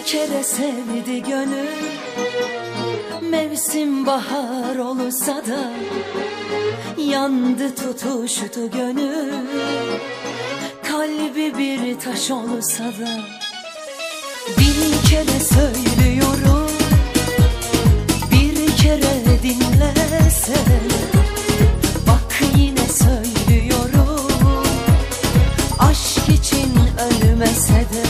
kere sevdi gönül, mevsim bahar olsa da yandı tutuştu gönül. Kalbi bir taş olsa da bin kere söylüyorum, bir kere dinlesen. Bak yine söylüyorum, aşk için ölmese de.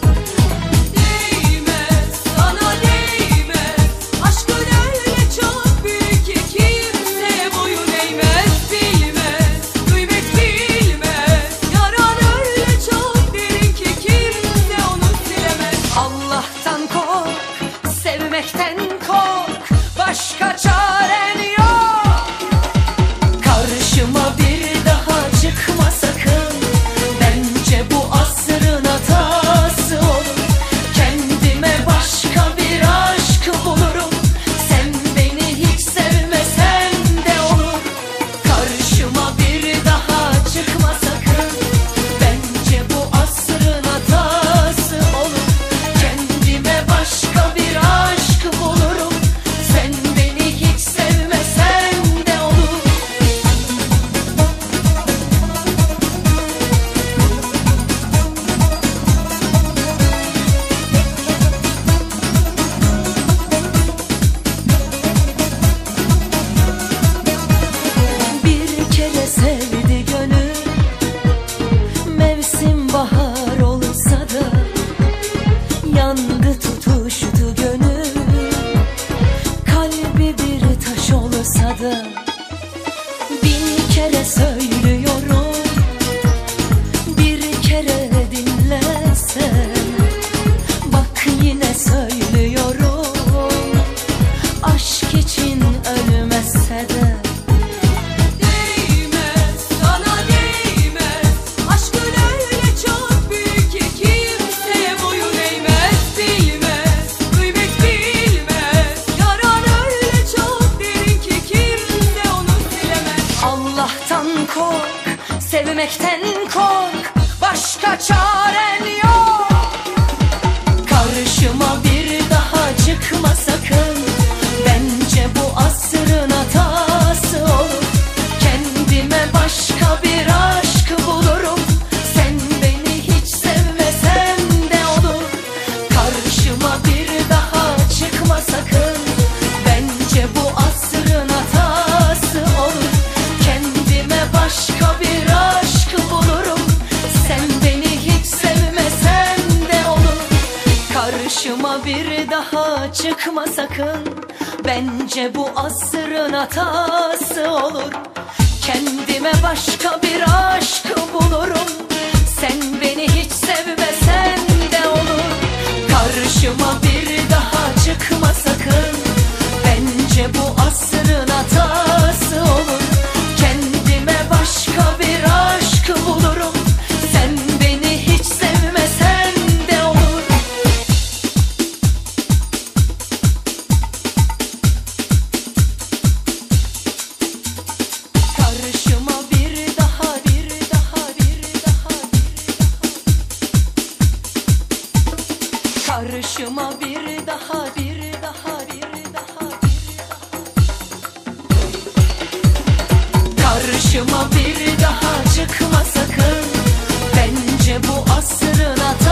Sevmekten kork, başka çaren yok. Karşıma bir daha çıkma sakın, bence bu asrın hatası olur. Kendime başka bir aşk bulurum, sen beni hiç sevmesen de olur. Karşıma bir daha çıkma sakın, bence bu asrın hatası olur. Kendime başka bir aşk bulurum, sen beni hiç sevmesen de olur. Bir kere sevdi gönül, mevsim bahar olsa da yandı tutuştu gönül. Kalbi bir taş olsa da bin kere söylüyorum, bir kere dinlesen. Bak yine söylüyorum, aşk için ölmese de. Allah'tan kork, sevmekten kork, başka çaren yok. Karşıma bir daha çıkma sakın, bence bu asrın hatası olur. Kendime başka bir aşk bulurum, sen beni hiç sevmesen de olur. Karşıma bir daha çıkma sakın, bence bu asrın hatası olur. Kendime başka bir aşk bulurum, sen beni hiç sevmesen de olur. Karşıma bir daha çıkma sakın, bence bu asrın hatası olur. Kendime başka bir aşk bulurum, sen beni hiç sevmesen de olur. Karşıma bir daha çıkma sakın, bence bu asrın hatası olur. Kendime başka bir aşk bulurum, sen beni hiç sevmesen de olur. Karşıma bir daha, bir daha, bir daha, karşıma bir daha, bir daha, bir daha, karşıma bir daha çıkma sakın, bence bu asrın hatası.